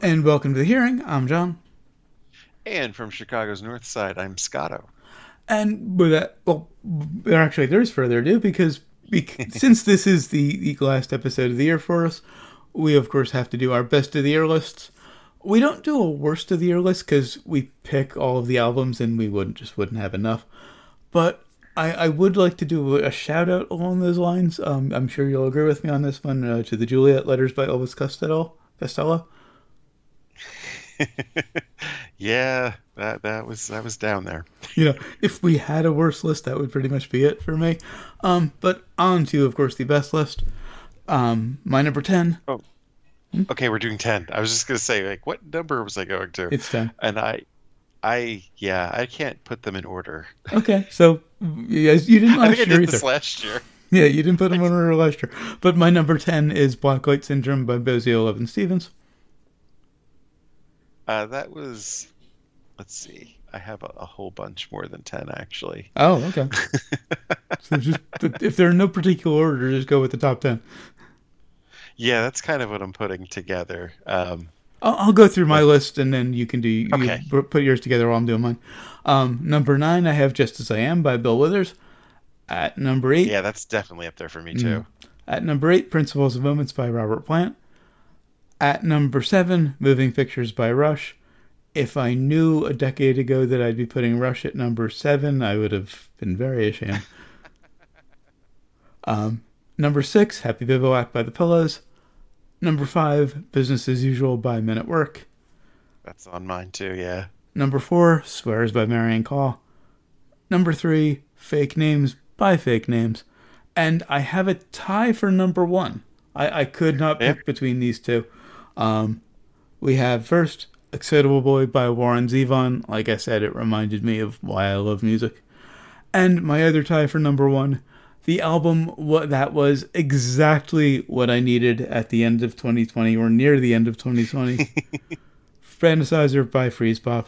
And welcome to the hearing. I'm John. And from Chicago's North Side, I'm Scotto. And with that, well, actually, there's further ado because since this is the last episode of the year for us, we of course have to do our best of the year lists. We don't do a worst of the year list because we pick all of the albums and we wouldn't have enough. But I would like to do a shout out along those lines. I'm sure you'll agree with me on this one to the Juliet Letters by Elvis Costello. Yeah, that was down there. If we had a worse list, that would pretty much be it for me. But on to, of course, the best list. My number 10. Oh, okay, we're doing 10. I was just gonna say, like, what number was I going to? It's 10. And I can't put them in order. Okay, so yes, you didn't I think last I year did either. this last year. Yeah, you didn't put them in order last year. But my number 10 is Blacklight Syndrome by Boziel Levin Stevens. That was, let's see. I have a whole bunch more than 10, actually. Oh, okay. So just if they're in no particular order, just go with the top 10. Yeah, that's kind of what I'm putting together. I'll go through my But list and then you can okay, put yours together while I'm doing mine. Number 9, I have Just As I Am by Bill Withers. At number 8, yeah, that's definitely up there for me mm, too. at number 8, Principles of Moments by Robert Plant. At number 7, Moving Pictures by Rush. If I knew a decade ago that I'd be putting Rush at number 7, I would have been very ashamed. Number 6, Happy Bivouac by The Pillows. Number 5, Business as Usual by Men at Work. That's on mine too. Yeah. Number 4, Swears by Marian Call. Number 3, Fake Names by Fake Names. And I have a tie for number 1. I could not Yep. pick between these two. We have first Excitable Boy by Warren Zevon. Like I said, it reminded me of why I love music. And my other tie for number 1, the album that was exactly what I needed at the end of 2020 or near the end of 2020. Fantasizer by Freeze Pop.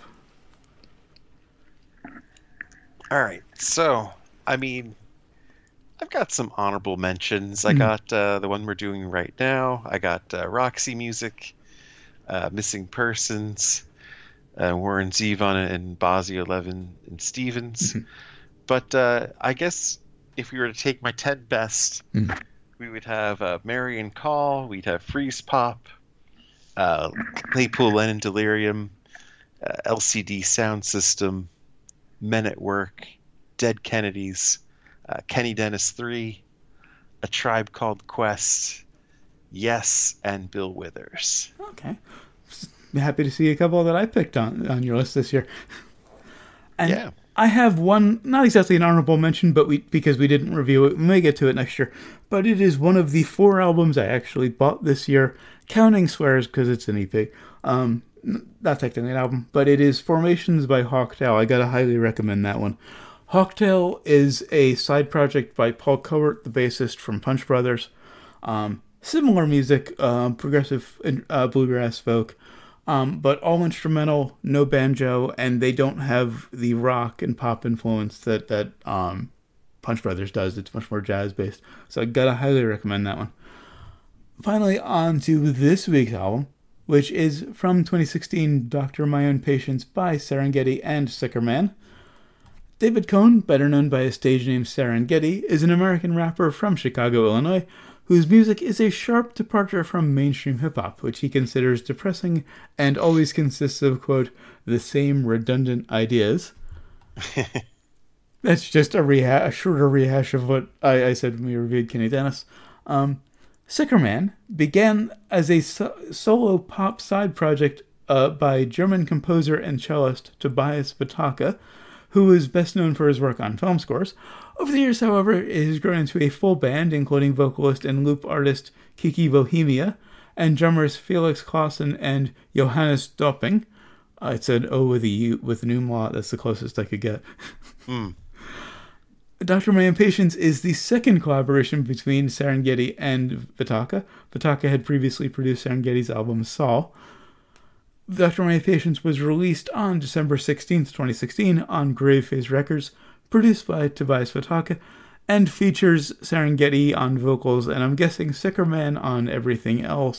All right. So, I mean, I've got some honorable mentions. I Mm, got the one we're doing right now. I got Roxy Music, Missing Persons, Warren Zevon and Bozzy 11 and Stevens. mhm, But I guess if we were to take my 10 best, mm. we would have Marion Call, we'd have Freeze Pop, uh, Claypool Lennon Delirium, LCD Sound System, Men at Work, Dead Kennedys, Kenny Dennis 3, A Tribe Called Quest, Yes, and Bill Withers. Okay. Happy to see a couple that I picked on your list this year. And Yeah. I have one, not exactly an honorable mention, but because we didn't review it, we may get to it next year. But it is one of the 4 albums I actually bought this year, counting Swears because it's an EP. Not technically an album, but it is Formations by Hawktail. I gotta highly recommend that one. Hawktail is a side project by Paul Cowart, the bassist from Punch Brothers. Similar music, progressive bluegrass folk, but all instrumental, no banjo, and they don't have the rock and pop influence that Punch Brothers does. It's much more jazz based. So I gotta highly recommend that one. Finally, on to this week's album, which is from 2016, Doctor My Own Patients by Serengeti and Sicker Man. David Cohn, better known by his stage name Serengeti, is an American rapper from Chicago, Illinois, whose music is a sharp departure from mainstream hip-hop, which he considers depressing and always consists of, quote, the same redundant ideas. That's just a shorter rehash of what I said when we reviewed Kenny Dennis. Sicker Man began as a solo pop side project by German composer and cellist Tobias Bataka, who is best known for his work on film scores. Over the years, however, it has grown into a full band, including vocalist and loop artist Kiki Bohemia, and drummers Felix Clausen and Johannes Dopping. It said O with a U with an umlaut. That's the closest I could get. Hmm. Dr. My Impatience is the second collaboration between Serengeti and Vitaka. Vitaka had previously produced Serengeti's album Saul. Dr. My Impatience was released on December 16th, 2016 on Graveface Records, produced by Tobias Vitaka, and features Serengeti on vocals, and I'm guessing Sicker Man on everything else.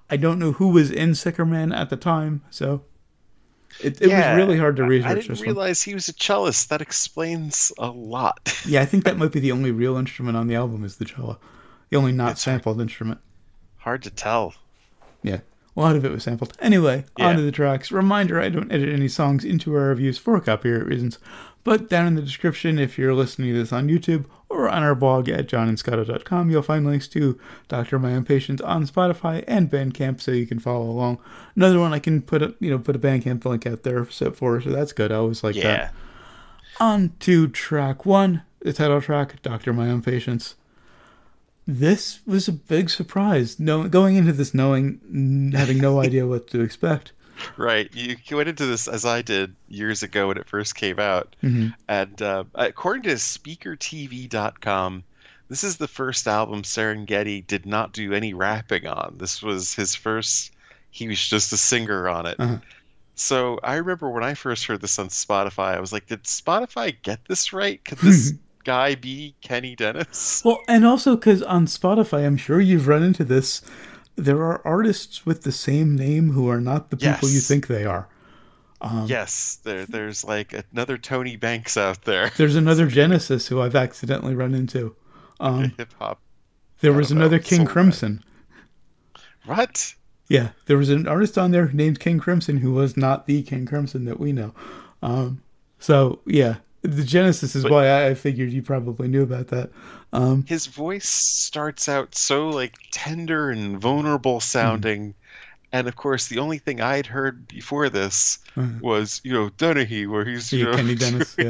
I don't know who was in Sicker Man at the time, so it was Yeah, really hard to I research didn't this one. realize he was a cellist. That explains a lot. Yeah, I think that might be the only real instrument on the album is the cello. The only not It's hard, sampled instrument. hard to tell. Yeah, a lot of it was sampled. Anyway, on Yeah. to the tracks. Reminder, I don't edit any songs into our reviews for copyright reasons. But down in the description, if you're listening to this on YouTube or on our blog at johnandscotto.com, you'll find links to Dr. My Impatience on Spotify and Bandcamp, so you can follow along. Another one I can put a Bandcamp link out there for, so that's good. I always like that. Yeah. On to track 1, the title track, Dr. My Own Patience. This was a big surprise. Going into this having no idea what to expect. Right. You went into this as I did years ago when it first came out. Mm-hmm. And according to SpeakerTV.com, this is the first album Serengeti did not do any rapping on. This was his first, he was just a singer on it. Uh-huh. So I remember when I first heard this on Spotify, I was like, did Spotify get this right? Could this guy be Kenny Dennis? Well, and also because on Spotify, I'm sure you've run into this, there are artists with the same name who are not the people you Yes. think they are. Yes, there's like another Tony Banks out there. There's another Genesis who I've accidentally run into. Hip hop. There I was don't know, another King soul Crimson. What? Yeah, there was an artist on there named King Crimson who was not the King Crimson that we know. So, yeah, the Genesis is why I figured you probably knew about that. His voice starts out so like tender and vulnerable sounding. And of course, the only thing I'd heard before this was, Dennehy, where he's, Kenny Dennis, yeah.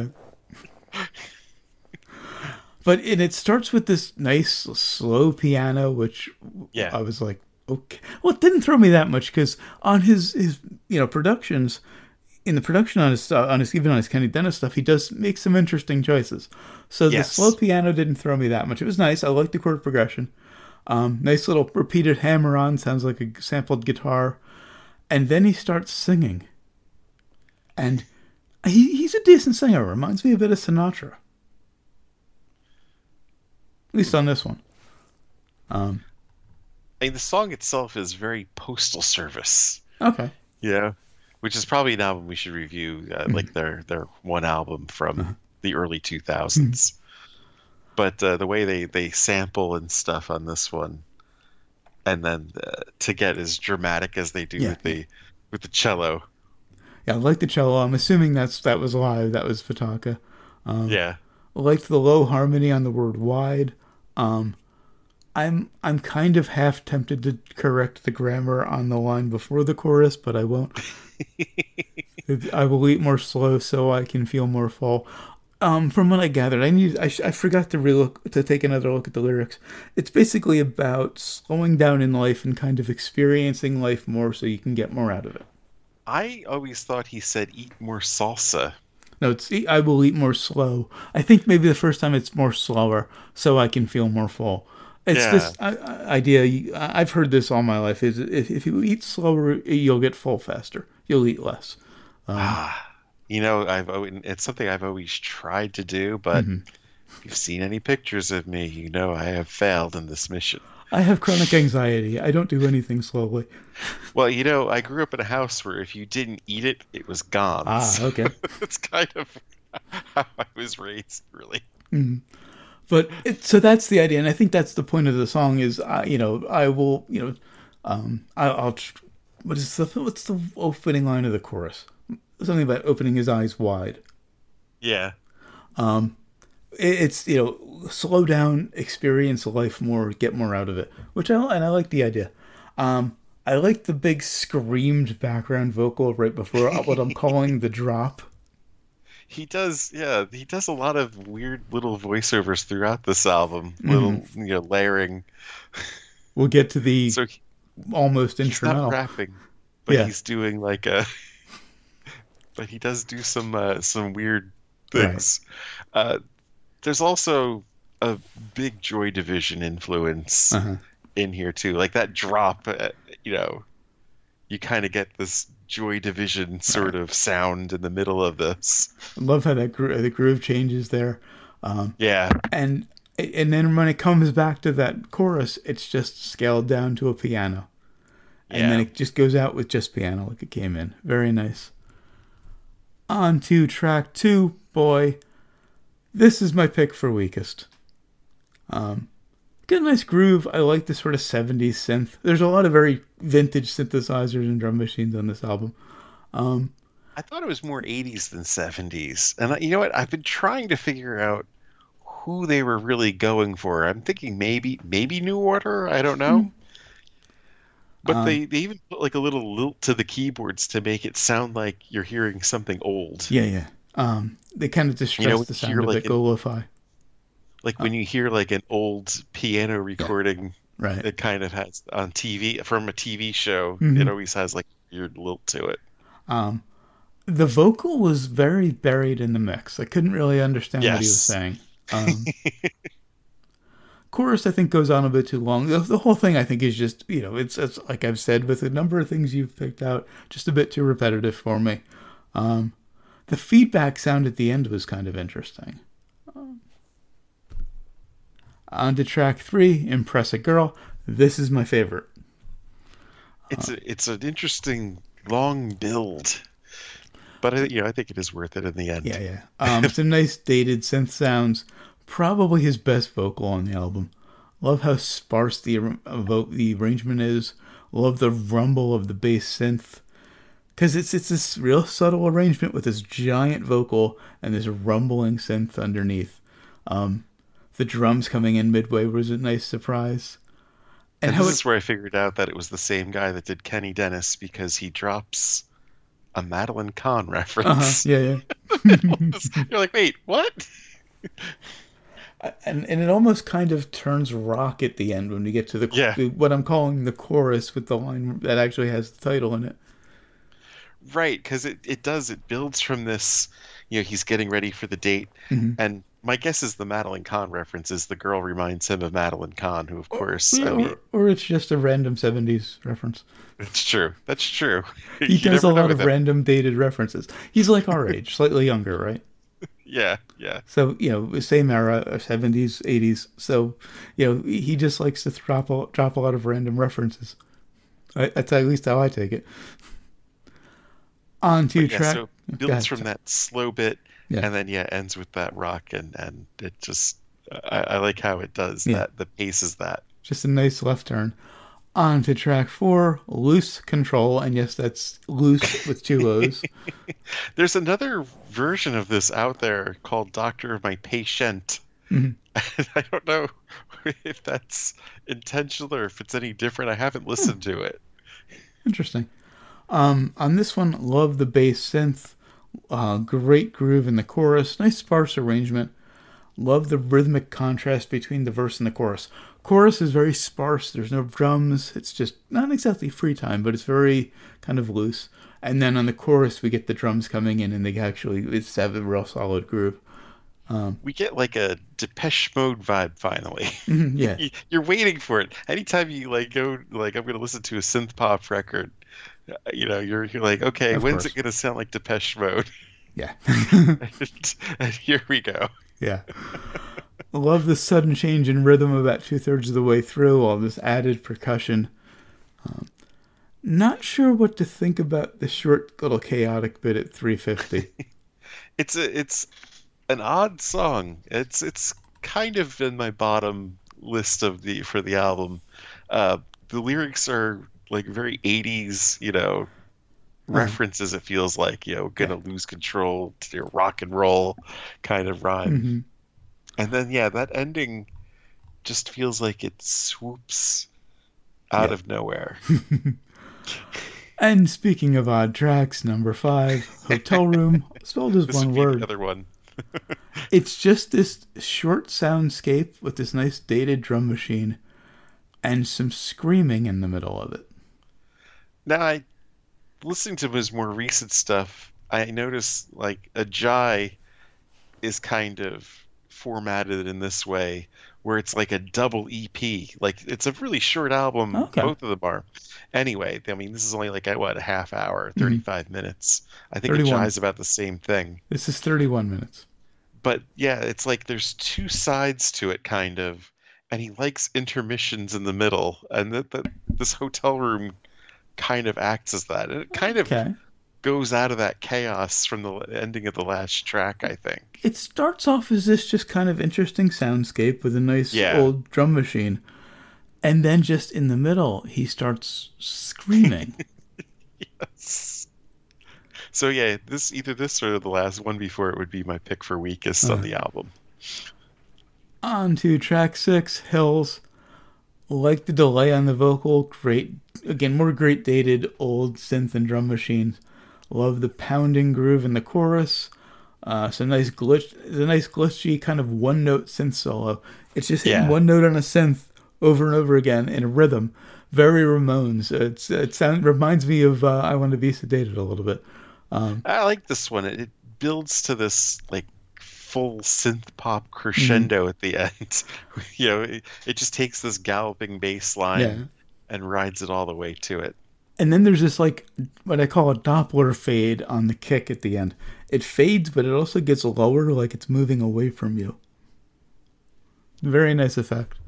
But it starts with this nice slow piano, which Yeah. I was like, okay. Well, it didn't throw me that much because on his productions, in the production on his Kenny Dennis stuff, he does make some interesting choices. So Yes. the slow piano didn't throw me that much. It was nice. I liked the chord progression. Nice little repeated hammer on, sounds like a sampled guitar. And then he starts singing. And he's a decent singer. Reminds me a bit of Sinatra. At least on this one. I mean, the song itself is very Postal Service, Okay. which is probably an album we should review, like their one album from the early 2000s. But the way they sample and stuff on this one, and then to get as dramatic as they do with the cello. Yeah, I like the cello. I'm assuming that was live. That was Fataka. Yeah. I liked the low harmony on the word wide. I'm kind of half tempted to correct the grammar on the line before the chorus, but I won't. I will eat more slow so I can feel more full. From what I gathered, I forgot to take another look at the lyrics. It's basically about slowing down in life and kind of experiencing life more so you can get more out of it. I always thought he said eat more salsa. No, I will eat more slow. I think maybe the first time it's more slower so I can feel more full. It's this idea. I've heard this all my life. Is if you eat slower, you'll get full faster. You'll eat less. It's something I've always tried to do, but if you've seen any pictures of me, I have failed in this mission. I have chronic anxiety. I don't do anything slowly. Well, I grew up in a house where if you didn't eat it, it was gone. Okay. That's kind of how I was raised, really. But so that's the idea, and I think that's the point of the song. Is I will what's the opening line of the chorus? Something about opening his eyes wide. Yeah. It's slow down, experience life more, get more out of it, which I like the idea. I like the big screamed background vocal right before what I'm calling the drop. He does a lot of weird little voiceovers throughout this album, little layering. We'll get to the almost he's instrumental. Not rapping, but he's doing but he does do some weird things. Right. There's also a big Joy Division influence in here too. Like that drop, you kind of get this Joy Division sort of sound in the middle of this. I love how the groove changes there. Yeah. And then when it comes back to that chorus, it's just scaled down to a piano. And then Yeah. it just goes out with just piano like it came in. Very nice. On to track 2, boy. This is my pick for weakest. Get a nice groove. I like the sort of 70s synth. There's a lot of very vintage synthesizers and drum machines on this album. I thought it was more 80s than 70s. And you know what? I've been trying to figure out who they were really going for. I'm thinking maybe New Order. I don't know. But they even put like a little lilt to the keyboards to make it sound like you're hearing something old. Yeah. They kind of distress the sound a bit, go lo-fi. Like when you hear like an old piano recording Right. that kind of has on TV from a TV show, Mhm. it always has like a weird lilt to it. The vocal was very buried in the mix. I couldn't really understand what he was Yes. saying. Chorus, I think, goes on a bit too long. The whole thing, I think, is just, it's like I've said with a number of things you've picked out, just a bit too repetitive for me. The feedback sound at the end was kind of interesting. On to track 3, Impress a Girl. This is my favorite. It's an interesting long build, but I think it is worth it in the end. Yeah. Some nice dated synth sounds. Probably his best vocal on the album. Love how sparse the arrangement is. Love the rumble of the bass synth. Because it's this real subtle arrangement with this giant vocal and this rumbling synth underneath. The drums coming in midway was a nice surprise. And this is where I figured out that it was the same guy that did Kenny Dennis, because he drops a Madeline Kahn reference. Yeah. You're like, wait, what? And it almost kind of turns rock at the end when we get to what I'm calling the chorus with the line that actually has the title in it. Right, because it does. It builds from this, he's getting ready for the date. Mm-hmm. And my guess is the Madeline Kahn reference is the girl reminds him of Madeline Kahn, who, of course, or it's just a random 70s reference. It's true. That's true. He does a lot of random dated references. He's like our age, slightly younger, right? Yeah. So, same era, 70s, 80s. So, he just likes to drop a lot of random references. That's at least how I take it. On to track. So builds from that slow bit, Yeah. and then ends with that rock, and it just I like how it does that. The pace is that. Just a nice left turn. On to track 4, Loose Control, and yes, that's loose with 2 O's. There's another version of this out there called Doctor of My Patient. Mm-hmm. I don't know if that's intentional or if it's any different. I haven't listened to it. Interesting. On this one, love the bass synth. Great groove in the chorus. Nice sparse arrangement. Love the rhythmic contrast between the verse and the chorus. Chorus is very sparse. There's no drums. It's just not exactly free time, but it's very kind of loose. And then on the chorus, we get the drums coming in, and it's have a real solid groove. We get like a Depeche Mode vibe finally. Yeah. You're waiting for it. Anytime you go I'm going to listen to a synth pop record, you're like, okay, when's it going to sound like Depeche Mode? Yeah. And here we go. Yeah. Love the sudden change in rhythm about 2/3 of the way through, all this added percussion. Not sure what to think about the short little chaotic bit at 3:50. It's an odd song. It's kind of in my bottom list for the album. The lyrics are like very 80s, references. It feels like, gonna lose control to your rock and roll kind of rhyme. Mm-hmm. And then that ending just feels like it swoops out of nowhere. And speaking of odd tracks, number 5, Hotel Room, spelled as one word. Another one. It's just this short soundscape with this nice dated drum machine and some screaming in the middle of it. Now, listening to his more recent stuff, I noticed like Ajay is kind of formatted in this way, where it's like a double EP. Like, it's a really short album. Okay. Both of them are. Anyway, I mean, this is only like a half hour, 35 minutes. I think 31. Ajay's about the same thing. This is 31 minutes. But yeah, it's like there's two sides to it, kind of, and he likes intermissions in the middle, and this hotel room kind of acts as that. And it kind of Okay. goes out of that chaos from the ending of the last track, I think. It starts off as this just kind of interesting soundscape with a nice Yeah. old drum machine. And then just in the middle, he starts screaming. So yeah, either this or the last one before it would be my pick for weakest on the album. On to track 6, Hills. Like the delay on the vocal, great, again, more great dated old synth and drum machines. Love the pounding groove in the chorus. Some nice the nice glitchy kind of one note synth solo. It's just hitting one note on a synth over and over again in a rhythm. Very Ramones. Reminds me of I Want to Be Sedated a little bit. I like this one. It builds to this like full synth pop crescendo at the end. It just takes this galloping bass line and rides it all the way to it. And then there's this like what I call a Doppler fade on the kick at the end. It fades, but it also gets lower, like it's moving away from you. Very nice effect.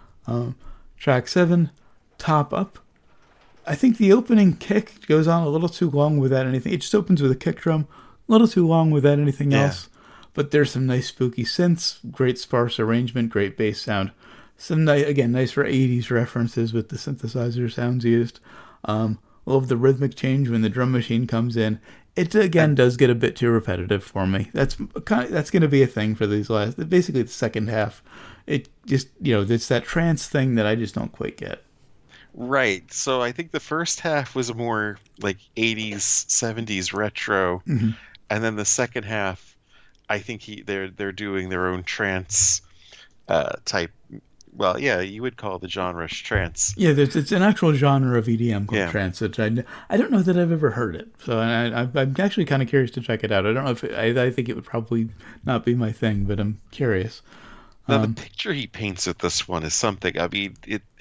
Track 7, Top Up. I think the opening kick goes on a little too long without anything. It just opens with a kick drum, a little too long without anything else. But there's some nice spooky synths, great sparse arrangement, great bass sound. Some nice for 80s references with the synthesizer sounds used. Love the rhythmic change when the drum machine comes in. It again does get a bit too repetitive for me. That's going to be a thing for basically the second half. It just it's that trance thing that I just don't quite get. Right. So I think the first half was more like 80s, 70s retro, and then the second half, I think they're doing their own trance type. Well, yeah, you would call the genre trance. Yeah, it's an actual genre of EDM called trance. Which I don't know that I've ever heard it, so I'm actually kind of curious to check it out. I don't know if I think it would probably not be my thing, but I'm curious. Now the picture he paints with this one is something. I mean,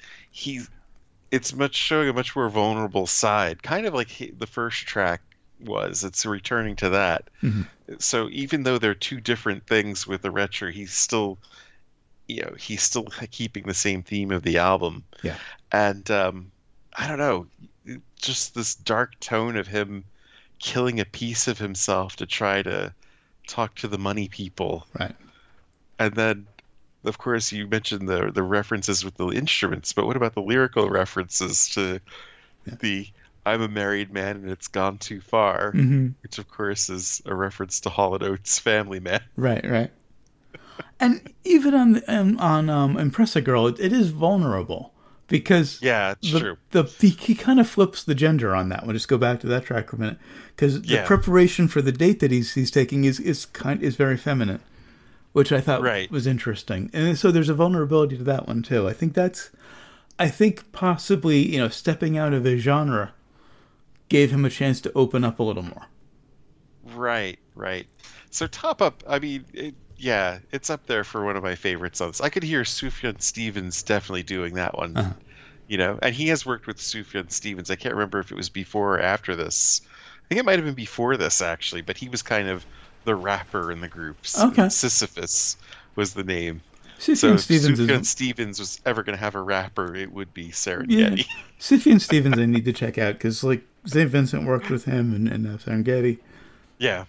it's showing a much more vulnerable side, kind of like the first track was. It's returning to that. So even though they're two different things with the retro, he's still keeping the same theme of the album. Yeah. And I don't know, just this dark tone of him killing a piece of himself to try to talk to the money people. Right. And then, of course, you mentioned the references with the instruments, but what about the lyrical references to the I'm a married man and it's gone too far, which of course is a reference to Hall & Oates' Family Man. Right. And even on Impress a Girl, it is vulnerable because it's true. He kind of flips the gender on that one. Just go back to that track for a minute because the preparation for the date that he's taking is very feminine, which I thought was interesting. And so there's a vulnerability to that one too. I think possibly stepping out of his genre gave him a chance to open up a little more. Right. So Top Up, I mean, it's up there for one of my favorite songs. I could hear Sufjan Stevens definitely doing that one, and he has worked with Sufjan Stevens. I can't remember if it was before or after this. I think it might have been before this, actually, but he was kind of the rapper in the groups. Okay. Sisyphus was the name. Sufjan Stevens was ever going to have a rapper, it would be Serengeti. Yeah. Sufjan Stevens I need to check out because like St. Vincent worked with him and Serengeti. Yeah.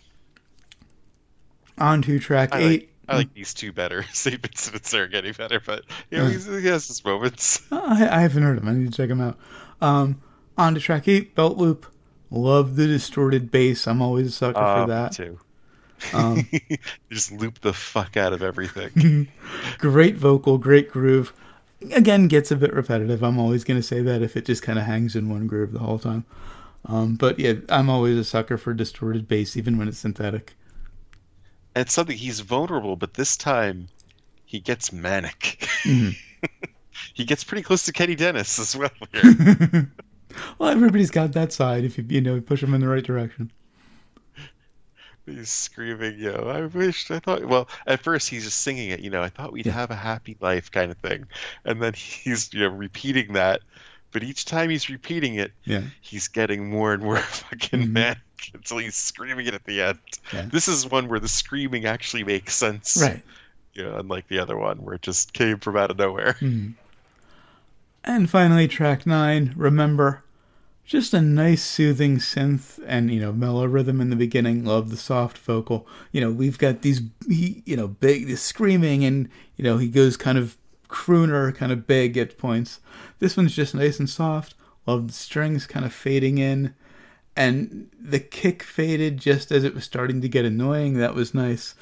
On to track 8. I like these two better. St. Vincent and Serengeti better, but he has his moments. I haven't heard him. I need to check him out. On to track 8, Belt Loop. Love the distorted bass. I'm always a sucker for that. Me too. Just loop the fuck out of everything. Great vocal, great groove. Again, gets a bit repetitive. I'm always going to say that if it just kind of hangs in one groove the whole time. But yeah, I'm always a sucker for distorted bass, even when it's synthetic. And it's something he's vulnerable, but this time he gets manic. He gets pretty close to Kenny Dennis as well here. Well, everybody's got that side if you push them in the right direction. He's screaming, I thought, well, at first he's just singing it, I thought we'd have a happy life kind of thing. And then he's, repeating that. But each time he's repeating it, he's getting more and more fucking manic until he's screaming it at the end. Yeah. This is one where the screaming actually makes sense. Right. Unlike the other one where it just came from out of nowhere. And finally, track 9, Remember. Just a nice soothing synth and, mellow rhythm in the beginning. Love the soft vocal. We've got these, big, this screaming, and, he goes kind of crooner, kind of big at points. This one's just nice and soft. Love the strings kind of fading in. And the kick faded just as it was starting to get annoying. That was nice.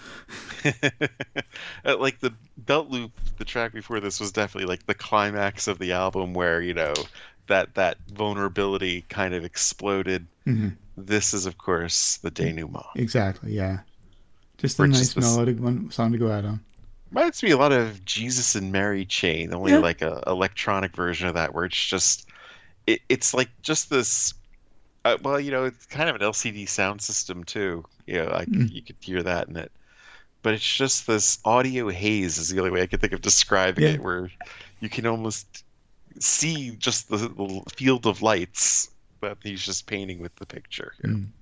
Like the belt loop, the track before this was definitely like the climax of the album where, that vulnerability kind of exploded. Mm-hmm. This is, of course, the denouement. Exactly, yeah. Just a nice melodic song to go out on. Reminds me a lot of Jesus and Mary Chain, only like a electronic version of that, where it's just, it's like just this. It's kind of an LCD sound system too. You could hear that in it, but it's just this audio haze is the only way I could think of describing it, where you can almost see just the field of lights that he's just painting with the picture.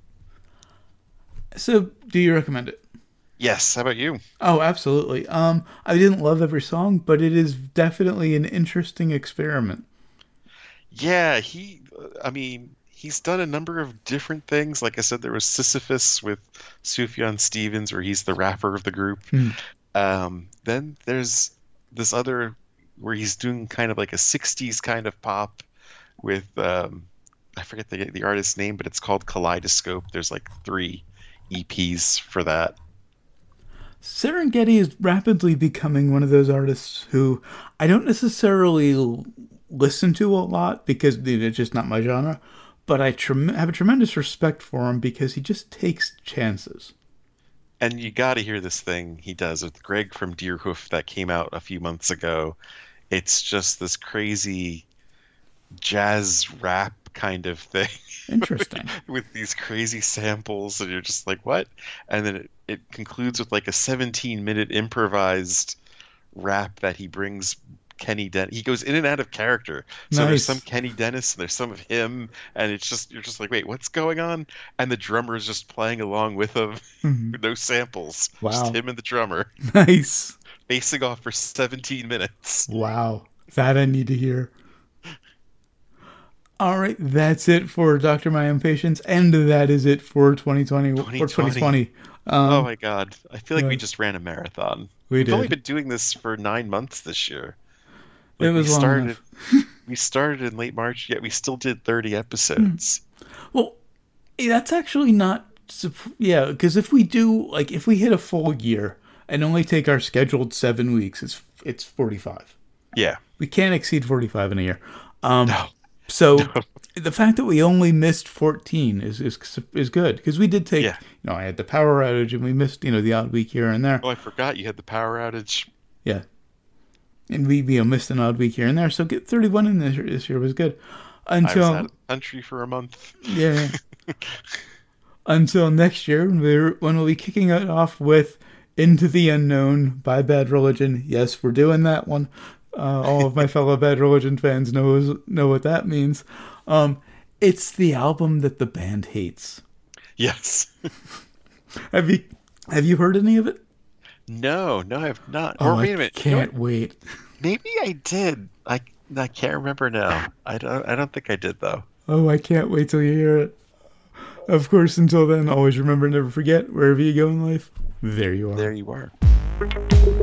So, do you recommend it? Yes. How about you? Oh, absolutely. I didn't love every song, but it is definitely an interesting experiment. Yeah, he's done a number of different things. Like I said, there was Sisyphus with Sufjan Stevens, where he's the rapper of the group. Then there's this other where he's doing kind of like a 60s kind of pop with, I forget the artist's name, but it's called Kaleidoscope. There's like 3 EPs for that. Serengeti is rapidly becoming one of those artists who I don't necessarily listen to a lot because it's just not my genre. But I have a tremendous respect for him because he just takes chances. And you got to hear this thing he does with Greg from Deerhoof that came out a few months ago. It's just this crazy jazz rap kind of thing. Interesting. With these crazy samples, and you're just like, what? And then it concludes with like a 17-minute improvised rap that he brings Kenny Dennis. He goes in and out of character. So there's some Kenny Dennis and there's some of him, and you're just like, wait, what's going on? And the drummer is just playing along with him. No samples. Wow. Just him and the drummer. Nice. Facing off for 17 minutes. Wow. That I need to hear. All right, that's it for Dr. My Impatience, and that is it for 2020. Oh my God. I feel like we just ran a marathon. We've only been doing this for 9 months this year. Like it was long enough. We started in late March, yet we still did 30 episodes. Well, that's actually not... because if we hit a full year and only take our scheduled 7 weeks, it's 45. Yeah. We can't exceed 45 in a year. No. So the fact that we only missed 14 is good, because we did take, I had the power outage and we missed, the odd week here and there. Oh, I forgot you had the power outage. Yeah. And we missed an odd week here and there, so get 31 in this year was good. Until, I was out of the country for a month. Yeah. Until next year, when we'll be kicking it off with Into the Unknown by Bad Religion. Yes, we're doing that one. All of my fellow Bad Religion fans know what that means. It's the album that the band hates. Yes. Have you heard any of it? No, I have not. Oh, wait a minute. Can't wait. Maybe I did. I can't remember now. I don't think I did though. Oh, I can't wait till you hear it. Of course, until then, always remember, never forget, wherever you go in life, there you are. There you are.